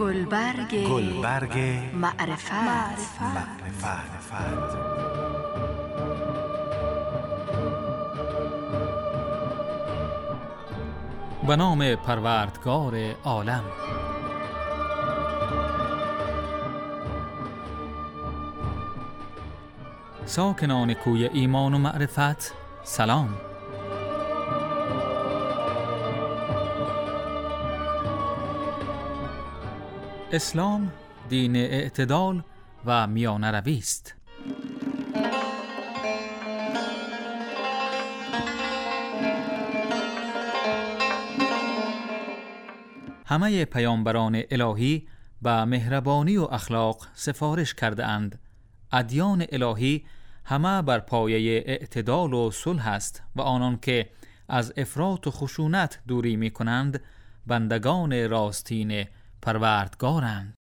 گلبرگ معرفت. به نام پروردگار عالم. ساکنان کوی ایمان و معرفت، سلام. اسلام دین اعتدال و میانه روی است. همه پیامبران الهی به مهربانی و اخلاق سفارش کرده اند. ادیان الهی همه بر پایه اعتدال و صلح است و آنان که از افراط و خشونت دوری می کنند بندگان راستین پروردگارند.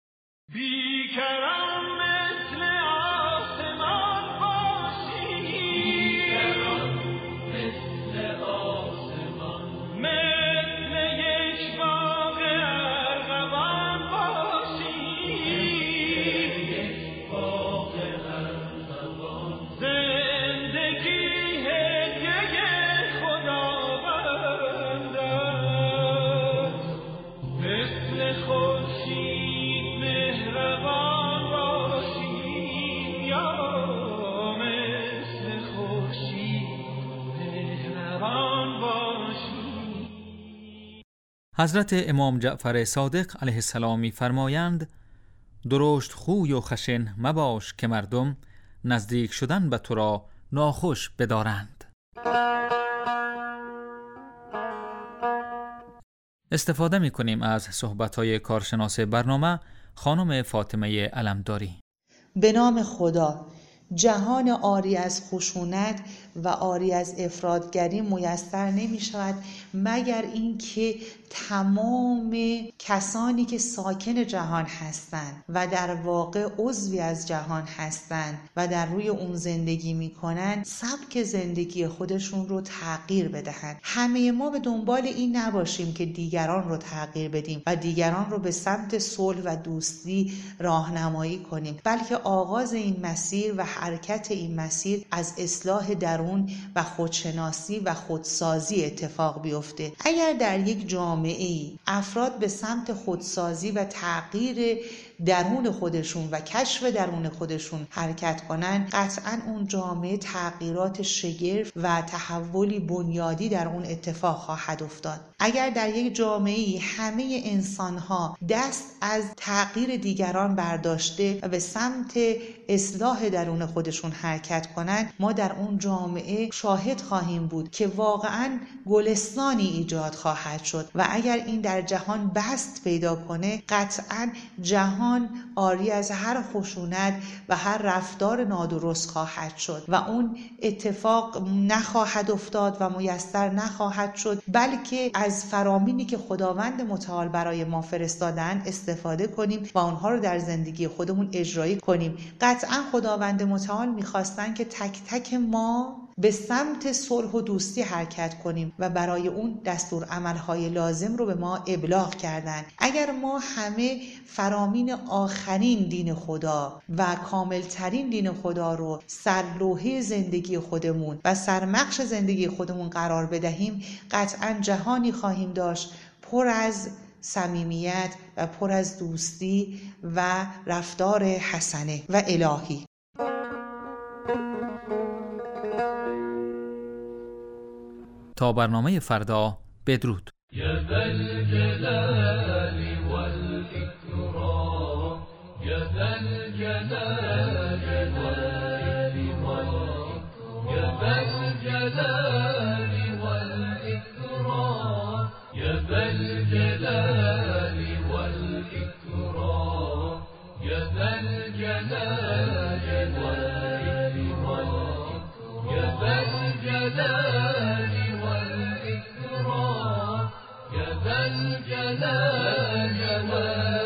حضرت امام جعفر صادق علیه السلام می فرمایند: درشت خوی و خشن مباش که مردم نزدیک شدن به تو را ناخوش بدارند. استفاده می کنیم از صحبت‌های کارشناس برنامه خانم فاطمه علمداری. به نام خدا، جهان عاری از خشونت و عاری از افراطگری میسر نمی شود مگر اینکه تمام کسانی که ساکن جهان هستند و در واقع عضوی از جهان هستند و در روی اون زندگی می کنند سبک زندگی خودشون رو تغییر بدهند. همه ما به دنبال این نباشیم که دیگران رو تغییر بدیم و دیگران رو به سمت صلح و دوستی راهنمایی کنیم، بلکه آغاز این مسیر و حرکت این مسیر از اصلاح درون و خودشناسی و خودسازی اتفاق بیفته. اگر در یک جامعه افراد به سمت خودسازی و تغییر درون خودشون و کشف درون خودشون حرکت کنن، قطعاً اون جامعه تغییرات شگرف و تحولی بنیادی در اون اتفاق خواهد افتاد. اگر در یک جامعه همه انسان‌ها دست از تغییر دیگران برداشته و به سمت اصلاح درون خودشون حرکت کنن، ما در اون جامعه شاهد خواهیم بود که واقعاً گلستانی ایجاد خواهد شد و اگر این در جهان بست پیدا کنه، قطعاً جهان عاری از هر خشونت و هر رفتار نادرست خواهد شد و اون اتفاق نخواهد افتاد و میسر نخواهد شد، بلکه از فرامینی که خداوند متعال برای ما فرستادن استفاده کنیم و اونها رو در زندگی خودمون اجرایی کنیم. قطعا خداوند متعال میخواستن که تک تک ما به سمت صلح و دوستی حرکت کنیم و برای اون دستور عملهای لازم رو به ما ابلاغ کردن. اگر ما همه فرامین آخرین دین خدا و کاملترین دین خدا رو سرلوحه زندگی خودمون و سرمقش زندگی خودمون قرار بدهیم، قطعا جهانی خواهیم داشت پر از صمیمیت و پر از دوستی و رفتار حسنه و الهی. تا برنامه فردا، بدرود. یا ذا الجلال والإكرام، یا ذا الجلال والإكرام، یا ذا الجلال والإكرام، یا ذا الجلال والإكرام، یا ذا الجلال والإكرام، یا ذا الجلال والإكرام، یا ذا الجلال والإكرام.